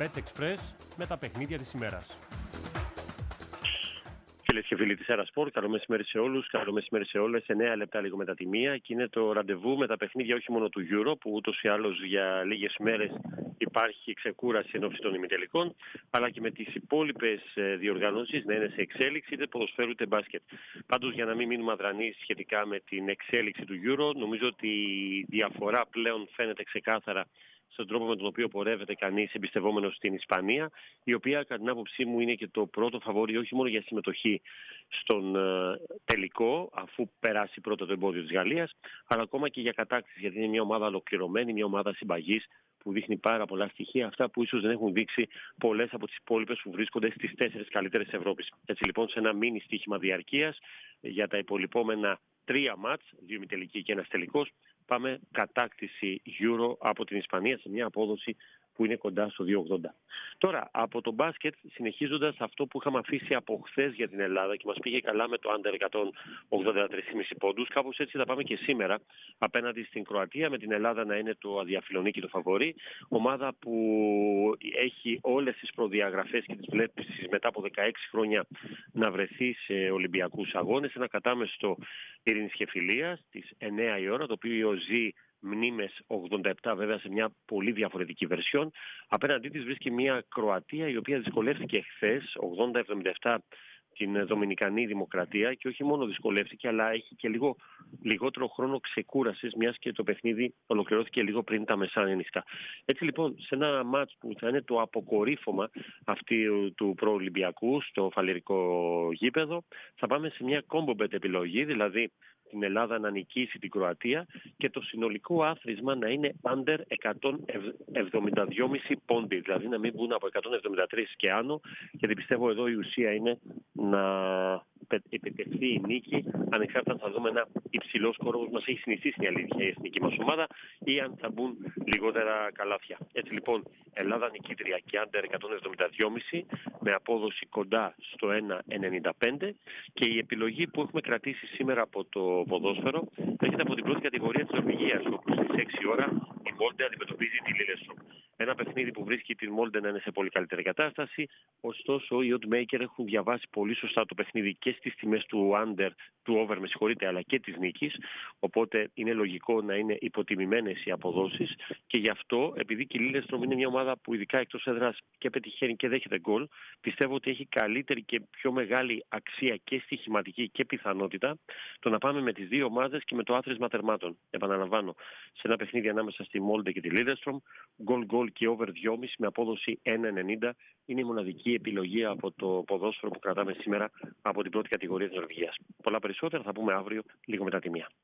BetExpress με τα παιχνίδια της ημέρας. Φίλες και φίλοι της Έρα Σπορτ, καλό μεσημέρι σε όλους, καλό μεσημέρι σε όλες. 9 λεπτά λίγο μετά τη μία και είναι το ραντεβού με τα παιχνίδια όχι μόνο του Euro, που ούτως ή άλλως για λίγες μέρες υπάρχει ξεκούραση εν ώψη των ημιτελικών, αλλά και με τις υπόλοιπες διοργανώσεις να είναι σε εξέλιξη, είτε ποδοσφαίρου είτε μπάσκετ. Πάντως, για να μην μείνουμε αδρανείς σχετικά με την εξέλιξη του Euro, νομίζω ότι η διαφορά πλέον φαίνεται ξεκάθαρα στον τρόπο με τον οποίο πορεύεται κανείς εμπιστευόμενος στην Ισπανία, η οποία κατά την άποψή μου είναι και το πρώτο φαβόρι όχι μόνο για συμμετοχή στον τελικό, αφού περάσει πρώτα το εμπόδιο της Γαλλίας, αλλά ακόμα και για κατάκτηση, γιατί είναι μια ομάδα ολοκληρωμένη, μια ομάδα συμπαγής που δείχνει πάρα πολλά στοιχεία, αυτά που ίσως δεν έχουν δείξει πολλές από τις υπόλοιπες που βρίσκονται στις 4 καλύτερες της Ευρώπης. Έτσι λοιπόν, σε ένα μίνι στοίχημα διαρκείας για τα υπολοιπόμενα 3 μάτς, 2 ημιτελικοί και 1 τελικός, πάμε κατάκτηση Euro από την Ισπανία σε μια απόδοση που είναι κοντά στο 2,80. Τώρα, από το μπάσκετ, συνεχίζοντας αυτό που είχαμε αφήσει από χθες για την Ελλάδα και μας πήγε καλά με το under 183,5 πόντους, κάπως έτσι θα πάμε και σήμερα απέναντι στην Κροατία, με την Ελλάδα να είναι το αδιαφιλονίκητο φαβορί. Ομάδα που έχει όλες τις προδιαγραφές και τις βλέψεις μετά από 16 χρόνια να βρεθεί σε Ολυμπιακούς αγώνες. Ένα κατάμεστο ειρήνης και φιλίας στις 9 η ώρα, το οποίο ζει μνήμες 87 βέβαια σε μια πολύ διαφορετική βερσιόν. Απέναντί της βρίσκει μια Κροατία η οποία δυσκολεύτηκε χθες 80-77 την Δομινικανή Δημοκρατία, και όχι μόνο δυσκολεύτηκε, αλλά έχει και λιγότερο χρόνο ξεκούρασης, μιας και το παιχνίδι ολοκληρώθηκε λίγο πριν τα μεσάνυχτα νυχτά. Έτσι λοιπόν, σε ένα μάτς που θα είναι το αποκορύφωμα αυτή του προολυμπιακού στο φαλιρικό γήπεδο, θα πάμε σε μια combo bet επιλογή, δηλαδή την Ελλάδα να νικήσει την Κροατία και το συνολικό άθροισμα να είναι under 172,5 πόντι, δηλαδή να μην βγουν από 173 και άνω, γιατί πιστεύω εδώ η ουσία είναι να επιτευχθεί η νίκη, ανεξάρτητα θα δούμε ένα υψηλό σκορ όπως μας έχει συνηθίσει η αλήθεια η εθνική μας ομάδα, ή αν θα μπουν λιγότερα καλάθια. Έτσι λοιπόν, Ελλάδα νικήτρια και under 172,5 με απόδοση κοντά στο 1,95, και η επιλογή που έχουμε κρατήσει σήμερα από το ποδόσφαιρο έρχεται από την πρώτη κατηγορία της Νορβηγίας, όπου στις 6 ώρα η Μόλντε αντιμετωπίζει τη Λίλεστρομ. Ένα παιχνίδι που βρίσκει την Μόλντε να είναι σε πολύ καλύτερη κατάσταση. Ωστόσο, οι oddmaker έχουν διαβάσει πολύ σωστά το παιχνίδι και στις τιμές του over, αλλά και της νίκης. Οπότε είναι λογικό να είναι υποτιμημένες οι αποδόσεις. Και γι' αυτό, επειδή και η Λίλεστρομ είναι μια ομάδα που ειδικά εκτός έδρας και πετυχαίνει και δέχεται γκολ, πιστεύω ότι έχει καλύτερη και πιο μεγάλη αξία και στοιχηματική και πιθανότητα το να πάμε με τις δύο ομάδες και με το άθροισμα τερμάτων. Επαναλαμβάνω, σε ένα παιχνίδι ανάμεσα στη Μόλντε και τη Λίλεστρομ, γκολ και over 2,5 με απόδοση 1,90 είναι η μοναδική επιλογή από το ποδόσφαιρο που κρατάμε σήμερα από την πρώτη κατηγορία της Νορβηγίας. Πολλά περισσότερα θα πούμε αύριο λίγο μετά τη μία.